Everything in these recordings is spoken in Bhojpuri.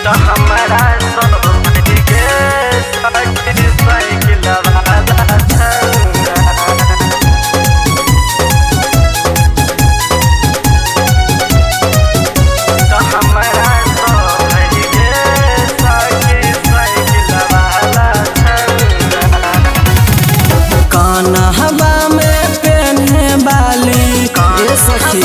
तो हमारा सब के साइकिल साइकिल वाला छौरा। तो हमारा सब के साइकिल साइकिल वाला छौरा। कान्हवा में पेन्हे बाली ये सखी,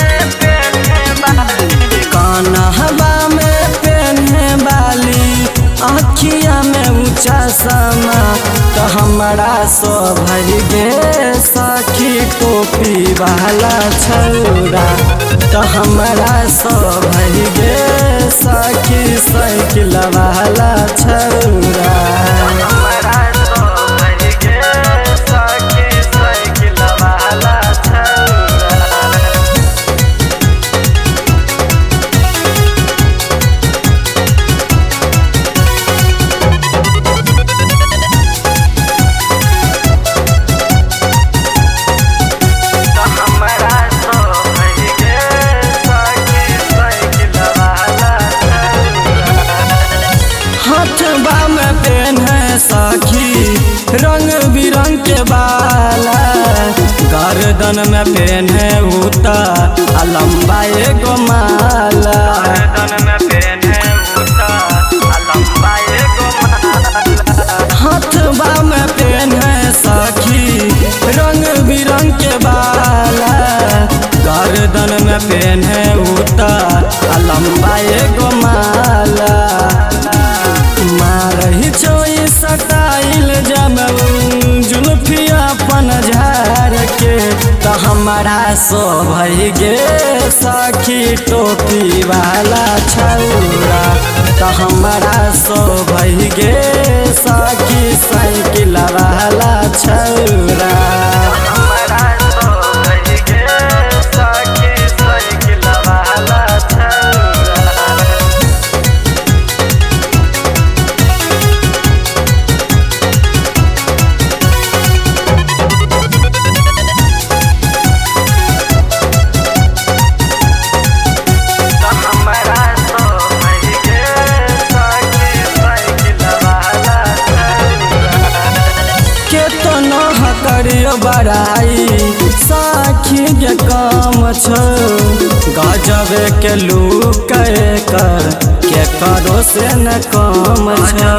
कान्हवा में पेन्हे बाली आँखिया में ऊँचा समा। तो हमारा सो भर गे सखी टोपी वाला छौरा। तो हमारा सो भर गे सखी साइकिल वाला छौरा। हमारा सब के साइकिल साइकिल वाला छौरा। तो हमारा सब के साइकिल साइकिल वाला छौरा। हाथवा में पेन्हे सखी रंग बिरंग के बाला। गर्दन में पेन्हे उता आ लंबा एगो माला। गर्दन में पेन्हे उता आ लंबा एगो माला। हाथवा में पेन्हे सखी रंग बिरंग के बाला। गर्दन में पेन्हे उता आ लंबा एगो माला। मारही चोई सटाइल जमऊ जुल्फिया अपन झाड़ के। तो हमारा सो भई गे सखी टोपी वाला छौरा। तो हमारा सो भई गे सखी साइकिल वाला छौरा। हमारा सब के साइकिल साइकिल वाला छौरा। तो हमारा सब के साइकिल साइकिल वाला छौरा। केतना करियो बड़ाई साखी के काम छो। गजबे के लूक कर के करो से न काम छो।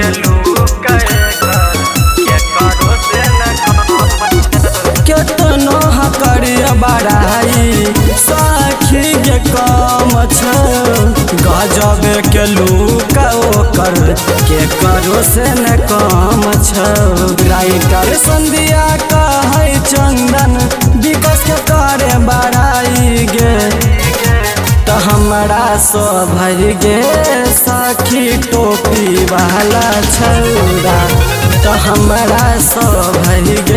केतना करियो बड़ाई साखी के काम छो। गजबे के लूक कर के करो से न काम छो। राइटर संध्या कहे चंदन विकास के करे बड़ाई गे। तो हमारा सो भर गे सखी टोपी वाला छौरा। तो हमारा सो भर